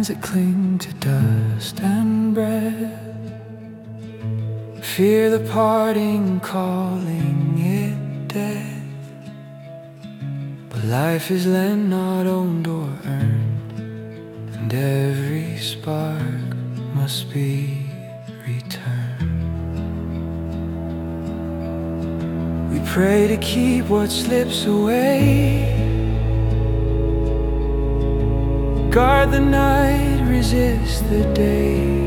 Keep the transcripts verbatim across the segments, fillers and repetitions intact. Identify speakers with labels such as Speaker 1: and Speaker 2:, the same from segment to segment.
Speaker 1: that cling to dust and breath. Fear the parting, calling it death. But life is lent, not owned or earned, and every spark must be returned. We pray to keep what slips away, guard the night, resist the day.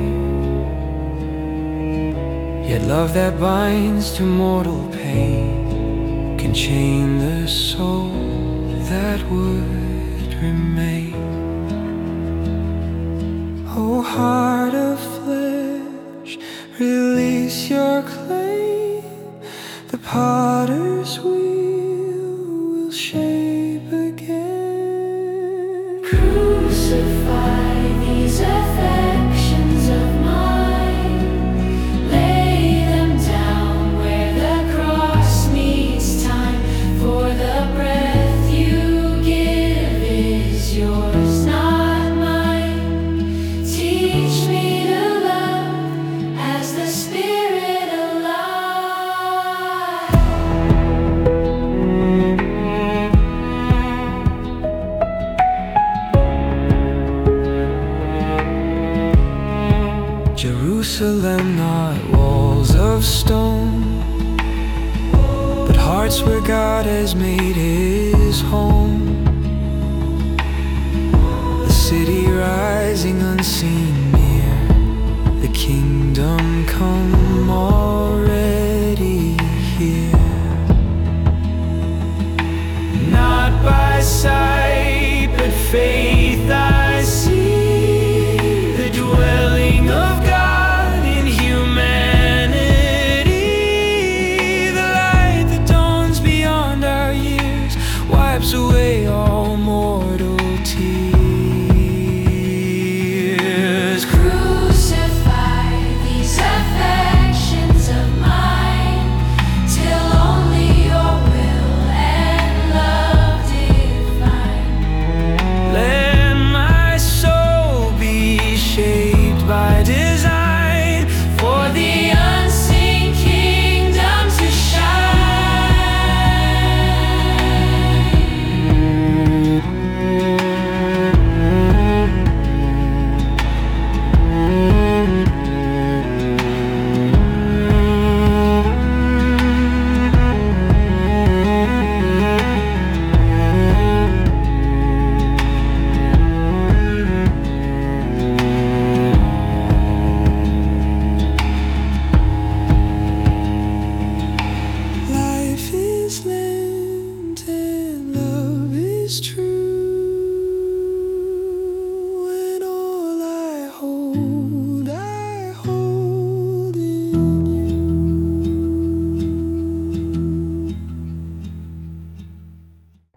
Speaker 1: Yet love that binds to mortal pain can chain the soul that would remain. Oh, heart of flesh, release your claim. The potter's wheel will shape again.
Speaker 2: Crucify these affections of mine, lay them down where the cross meets time. For the breath you give is yours, not mine. Teach me to love as the Spirit alive.
Speaker 1: Jerusalem, not walls of stone, but hearts where God has made his home. The city rising unseen near, the kingdom